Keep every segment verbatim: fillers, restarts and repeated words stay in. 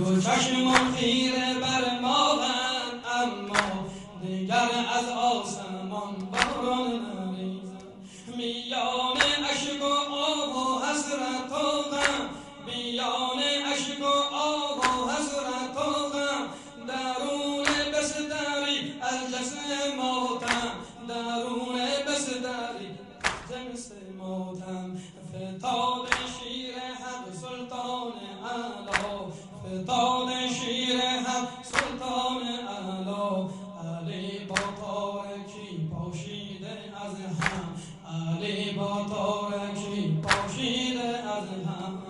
دو چشم خیره بر ما هم، اما دیگر از آسمان باران نریزد. میان اشک و آب و حسرت و غم، میان اشک و آب و حسرت و غم، درون بستری از جسم ماتم، درون بستری از جسم ماتم. فتاد شیر حق سلطان اعلی، فتاد شیر حق سلطان اعلی، علی با تارکی پاشیده از هم، علی با تارکی پاشیده از هم.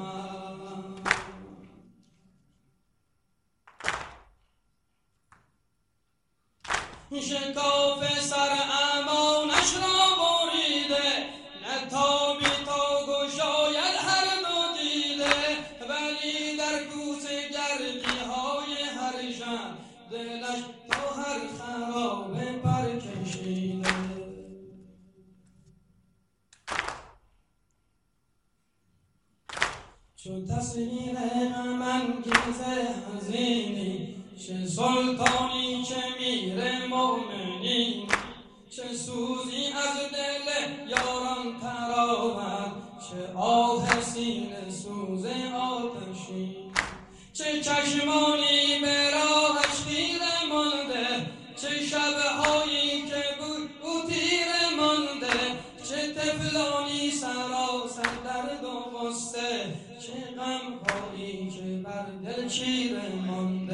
شکاف سر امانش را بریده، نه تابی تا گشاید هر دو دیده، ولی در کوس گردی های هر شب دلش تا هر خرابه برکشیده. چون تصویر غم‌انگیز حزینی، چه سلطانی چه میر مومنی، چه سوزی از دل یاران تراود، چه آه سینه سوز آتشی، چه چشمانی به راهش خیره مانده، چه شبهایی که بود او تیره مانده، چه طفلانی سراسر درد و غصه، چه غمهایی که بر دل چیره مانده.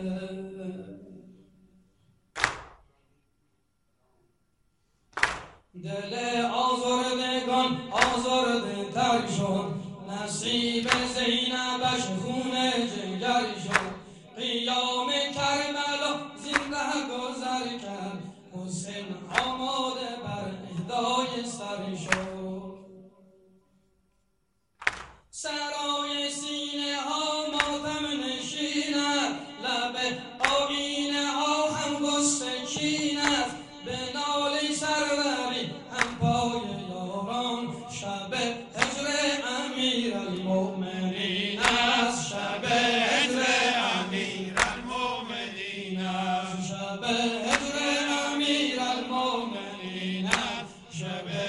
دل آزردگان آزرده تر شد، نصیب زینبش خون جگر شد. قیام کربلا زین ره گذر کرد، حسین آماده بر اهدای سر شد. سرای سینه ها ماتم نشیند، لب آیینه ها هم غصه چیند، به ناله سروری هم پای یاران، شب هجر امیرالمؤمنین است، شب هجر امیرالمؤمنین است، شب هجر امیرالمؤمنین است، شب